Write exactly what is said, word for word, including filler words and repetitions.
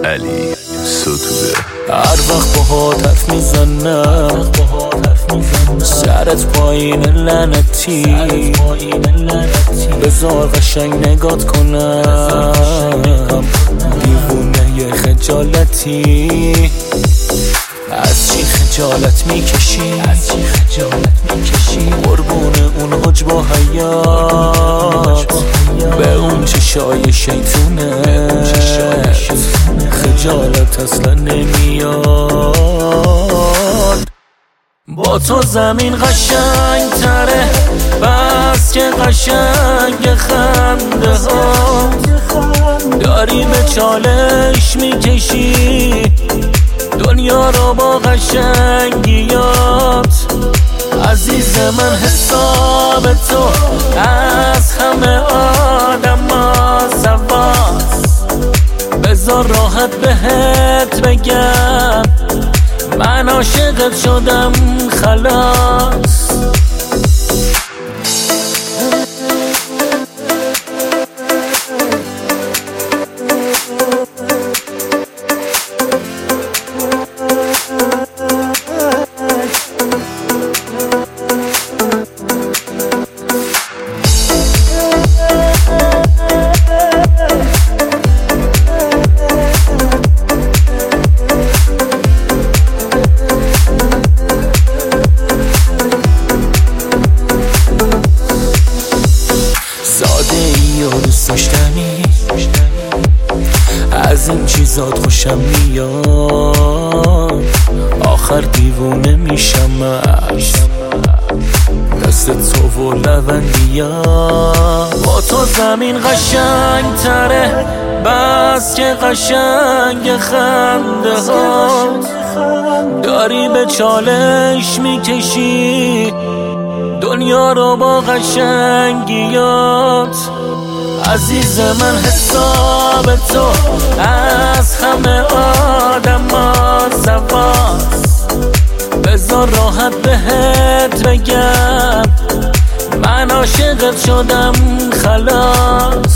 علی ستوده. هر وقت باهات حرف میزنم سرت پایین لعنتی، بذار قشنگ نگات کنم دیوونه خجالتی. از چی خجالت میکشی؟ قربون اون حج با حیات، به اون چشای شیطونه خجالت اصلا نمیاد. با تو زمین قشنگ تره، بس که قشنگ خنده ها داری به چالش میکشی دنیا رو با قشنگیات. عزیز من حساب تو از همه آدم ها زواست، بذار راحت بهت بگم من عاشقت شدم خلاص. دوست داشتنی از این چیزات خوشم میاد، آخر دیوونه میشم دست تو و لوندیات. با تو زمین قشنگ تره، بس که قشنگ خنده ها داری به چالش میکشی دنیا رو با قشنگیات. عزیز من حساب تو از همه آدم ها زواست، بذار راحت بهت بگم من عاشقت شدم خلاص.